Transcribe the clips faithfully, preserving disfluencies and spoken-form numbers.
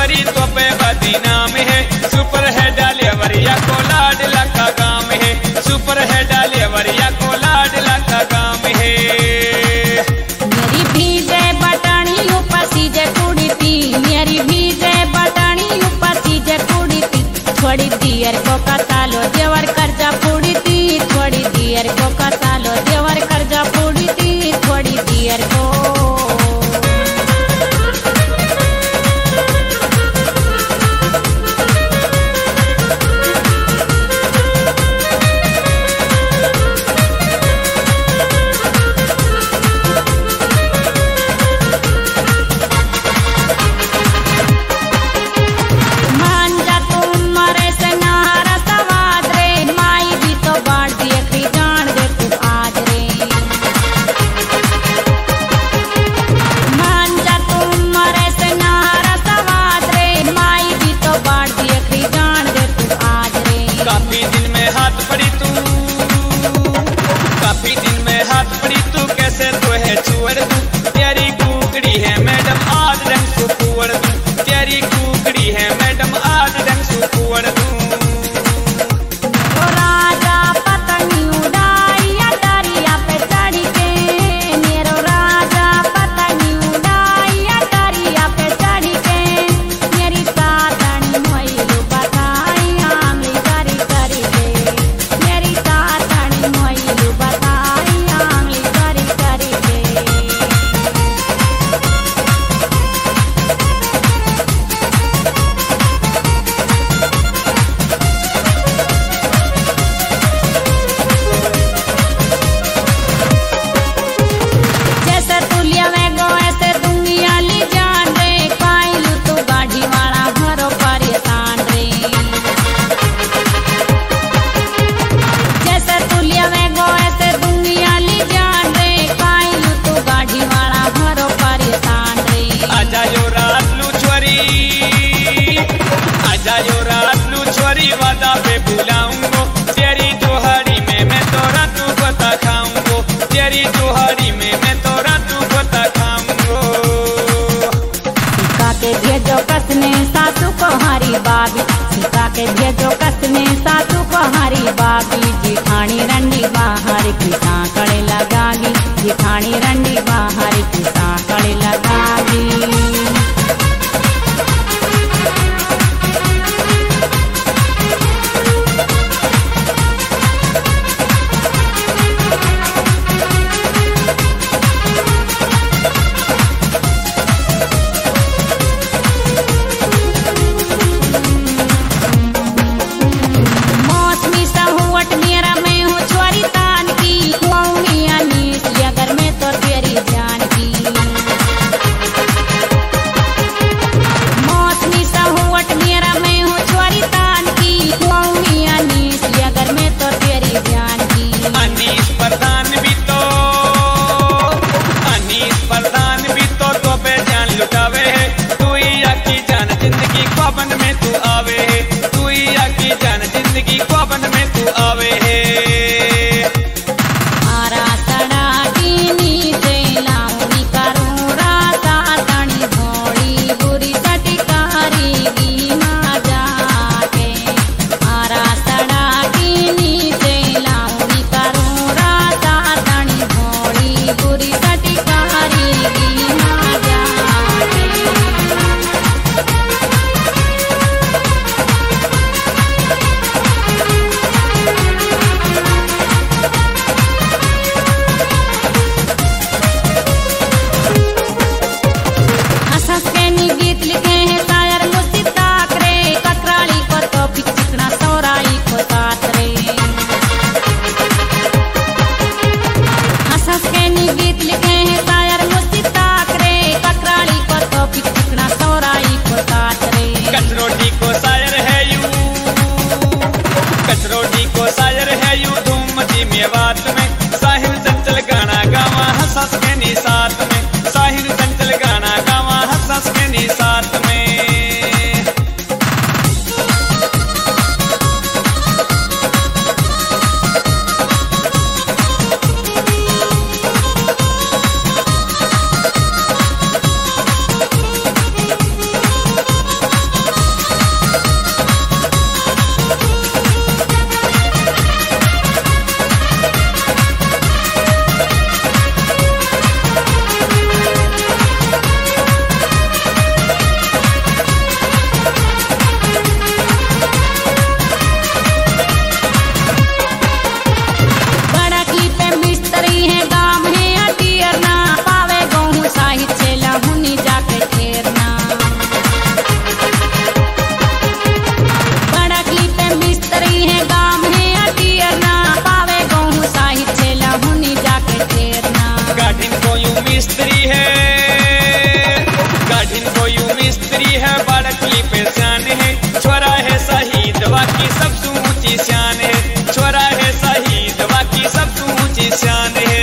छोरी तो पे बदनाम है। सुपर है डालेवरिया को लाडला का काम है। सुपर है डालेवरिया को लाडला का काम है। मेरी भीजे बटानी ऊपर सीजे कुड़ी थी। मेरी भीजे बटानी ऊपर सीजे कुड़ी थी। थोड़ी दियर को कसालो देवर कर्जा पूड़ी थी। थोड़ी दियर को कसालो देवर कर्जा पूड़ी थी। थोड़ी दियर को बाबी सीता के भेजो कसने सासू को हरी बाबी। जिठानी रंडी बाहर की सांकड़े लगागी। जिठानी रंडी बाहर की सांकड़े लगागी। दी है गाम है अटियरना पावे गहूँ साहित छेला हुनी जाके टेरना गाढ़िन को यूं मिस्त्री है गाढ़िन को यूं मिस्त्री है बाड़की पे शान है छोरा है शहीद बाकी सबसे ऊंची शान है छोरा है शहीद बाकी सबसे ऊंची शान है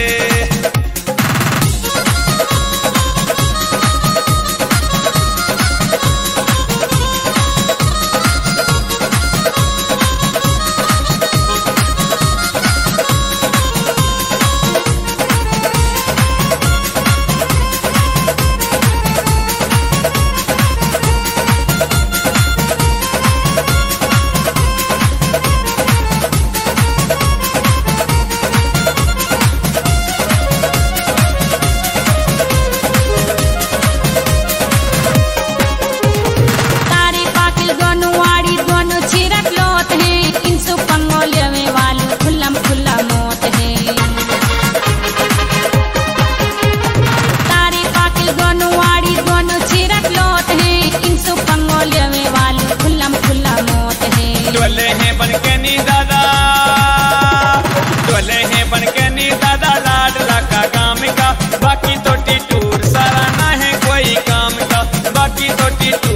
डोले हैं बनके नी दादा डोले हैं बनके नी दादा लाडला का काम का बाकी तो टिटूर सारा ना है कोई काम का बाकी तो टिटूर